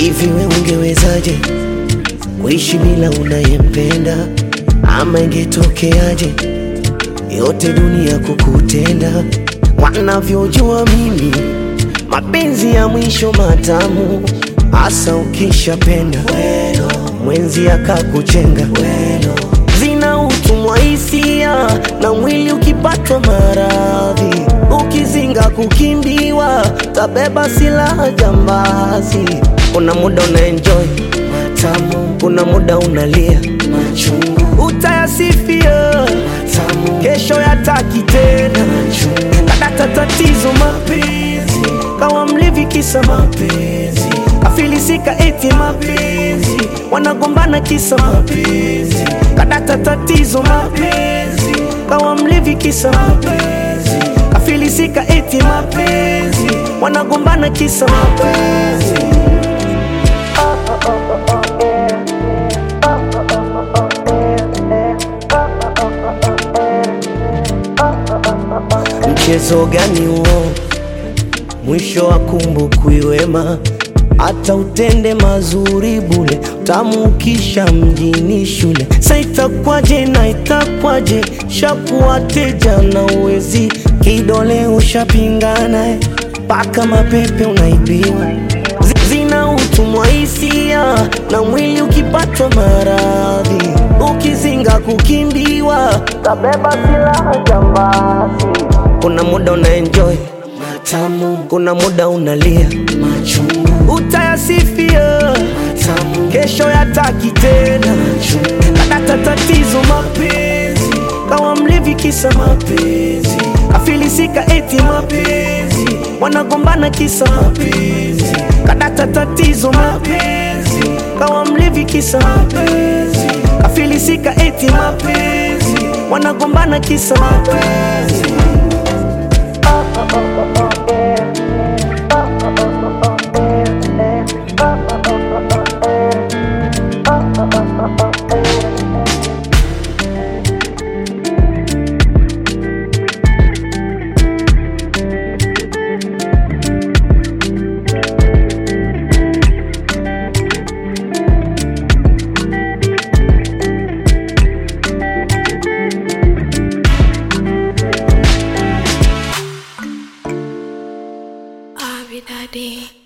Hivi wewe ungewezaje kuishi bila unayempenda? Ama ingetokeaje yote dunia kukutenda? Wanavyojua mimi mapenzi ya mwisho matamu, hasa ukishapenda mwenzi akakuchenga. Zina utumwa hisia na mwili ukipatwa maradhi, ukizinga kukimbiwa tabeba silaha jambazi. Kuna muda unaenjoy matamu, kuna muda unalia machungu. Utayasifia matamu, kesho yataki tena machungu. Kadata tatizo mapenzi, kawa mlevi kisa mapenzi, kafilisika eti mapenzi, wanagombana kisa mapenzi. Kadata tatizo mapenzi, kawa mlevi kisa mapenzi, kafilisika eti mapenzi, wanagombana kisa mapenzi. Mchezo gani huo? Mwisho wa kumbukwi wema, hata utende mazuri bule, tamu ukisha mjini shule. Sa itakwaje na itakwaje, shakuwa teja na uwezi, kidole ushapingana, paka mapepe unaibiwa. Zina utumwa hisia na mwili ukipatwa maradhi, ukizinga kukimbiwa tabeba silaha jambazi. Kuna muda unaenjoy matamu, kuna muda unalia machungu. Utayasifia matamu, kesho yataki tena machungu. Kadata tatizo mapenzi, kawa mlevi kisa mapenzi, kafilisika eti mapenzi, wanagombana kisa mapenzi. Kadata tatizo mapenzi, kawa mlevi kisa mapenzi, kafilisika eti mapenzi, wanagombana kisa mapenzi. Abby Daddy.